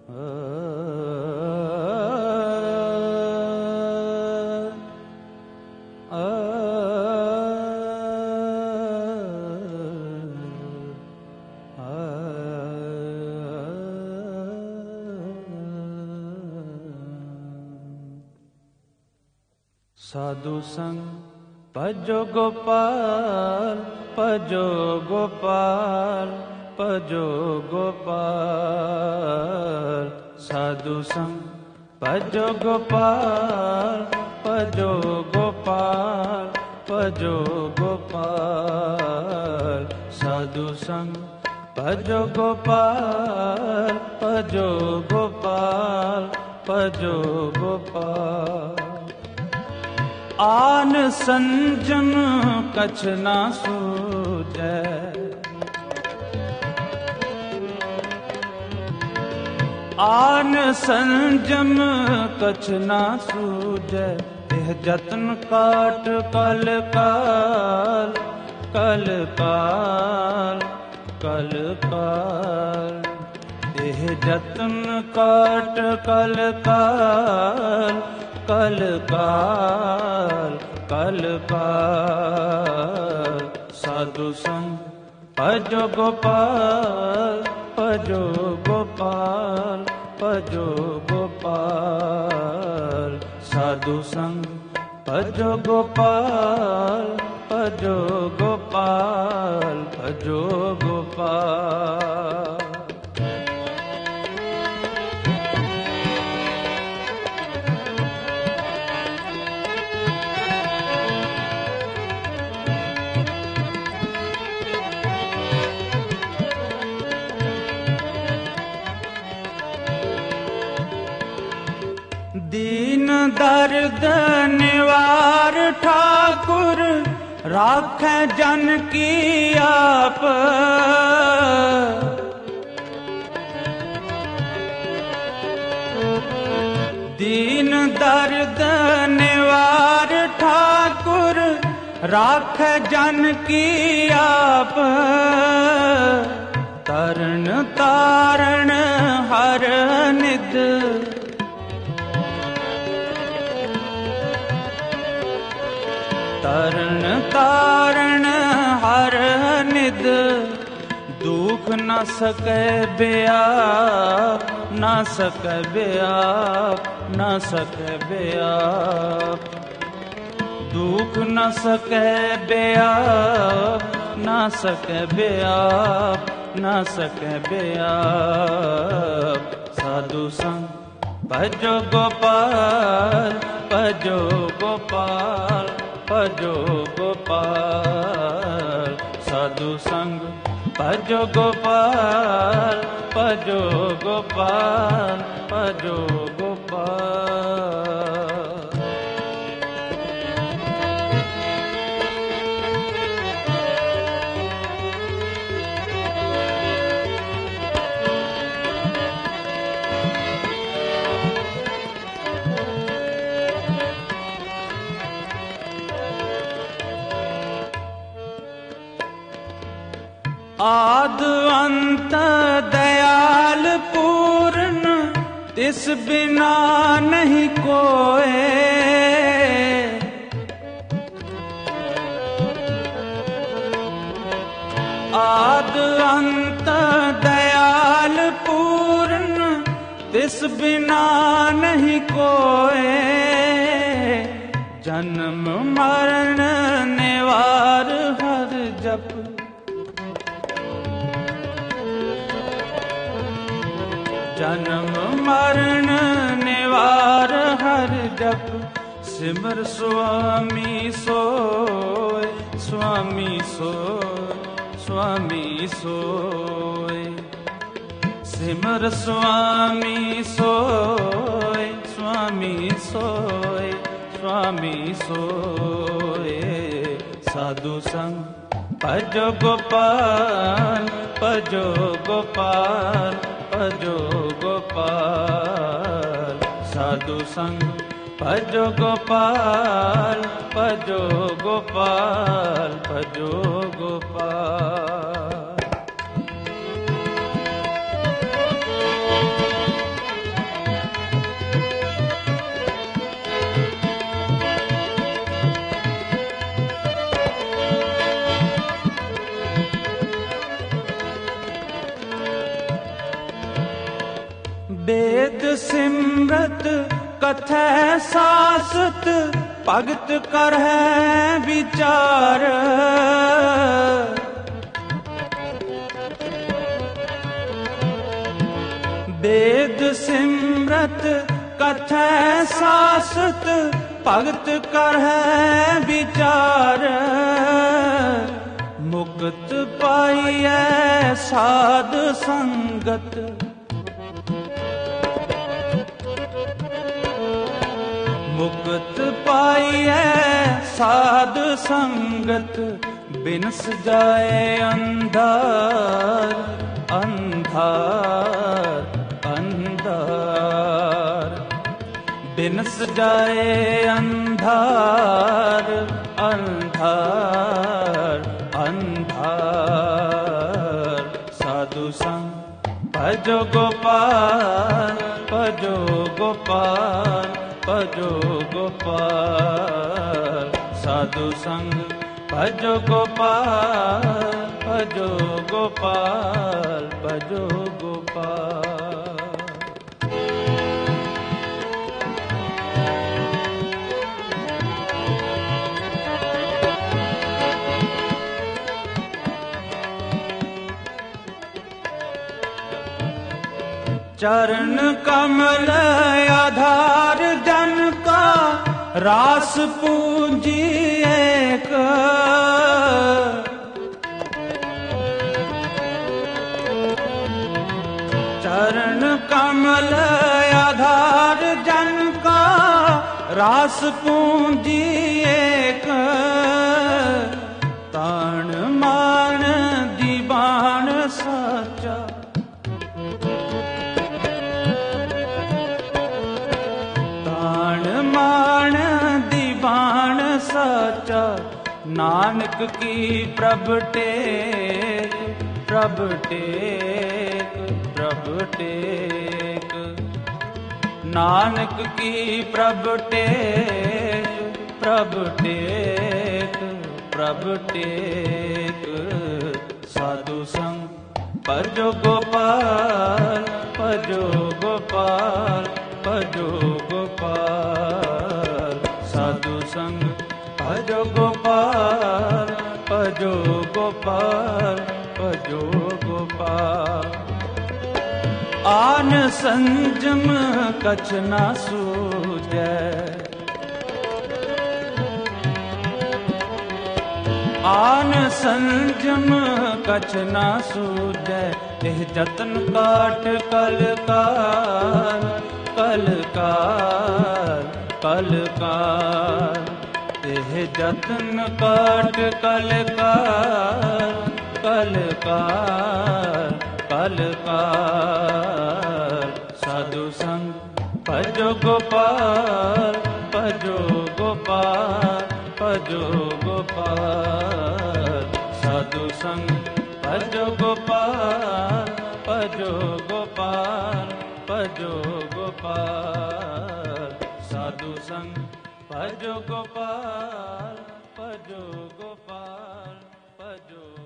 साधु संग भजो गोपाल, भजो गोपाल, भजो गोपाल। साधु संग भजो गोपाल, भजो गोपाल, भजो गोपाल। साधु संग भजो गोपाल, भजो गोपाल, भजो गोपाल। आन संजम कछ ना सूझै, आन संजम कछ ना सूझै। यह जतन काट कल काल, कल काल, कल काल। यह जतन काट कल काल, कल काल, कल काल। साधु संग भजो गोपाल, भजो गोपाल, भजो गोपाल। साधु संग भजो गोपाल, भजो गोपाल, भजो गोपाल। दीन दर्द निवार ठाकुर, राखै जन की आप। दीन दर्द निवार ठाकुर, राखै जन की आप। तरन तारण हर निध, तरन तारण हर निध। दुख न सकै बेआप, न सकै बेआप, न सकै बेआप। दुख न सकै बेआप, न सकै बेआप, न सकै बेआप। साधु संग भजो गोपाल, भजो गोपाल, भजो गोपाल। साधु संग भजो गोपाल, भजो गोपाल, भजो गोपाल। आद अंत दयाल पूर्ण, तिस बिना नहीं कोय। आद अंत दयाल पूर्ण, तिस बिना नहीं कोय। जन्म मरण निवार हर जप, जन्म मरण निवार हर जप। सिमर स्वामी सोय, स्वामी सोय, स्वामी सोय। सिमर स्वामी सोय, स्वामी सोय, स्वामी सोय। साधु संग भजो गोपाल, भजो गोपाल, भजो गोपाल। साधु संग भजो गोपाल, भजो गोपाल, भजो गोपाल। वेद सिमरत कथै सासत, भगत करहै विचार। वेद सिमरत कथै सासत, भगत करहै विचार। मुक्त पाइयै साध संगत, मुक्त पाइयै साध संगत। बिनस जाए अंधार अंधार अंधार, बिनस जाए अंधार अंधार अंधार। साधु संग भजो गोपाल, भजो गोपाल, भजो गोपाल। साधु संग भजो गोपाल, भजो गोपाल, भजो गोपाल। चरण कमल आधार जन का, रास पूंजी एक। चरण कमल आधार जन का, रास पूंजी एक। ताण मान दीवान साचा, मान दीवान साचा। नानक की प्रभ टेक, प्रभ टेक, प्रभ टेक। नानक की प्रभ टेक, प्रभ टेक, प्रभ टेक। साधु संग भजो गोपाल, भजो गोपाल, भजो गोपाल। साधु संग भजो गोपाल, भजो गोपाल, भजो गोपाल। आन संजम कछ न सूझै, आन संजम कछ न सूझै। एह जतन काट कलकार, कलकार, कलकार। एह जतन काट कलकार, कलकार, कलकार। साधु संग भजो गोपाल, भजो गोपाल, भजो गोपाल। साधु संग भजो गोपाल, भजो गोपाल, भजो गोपाल। साधु संग भजो गोपाल, भजो गोपाल, भजो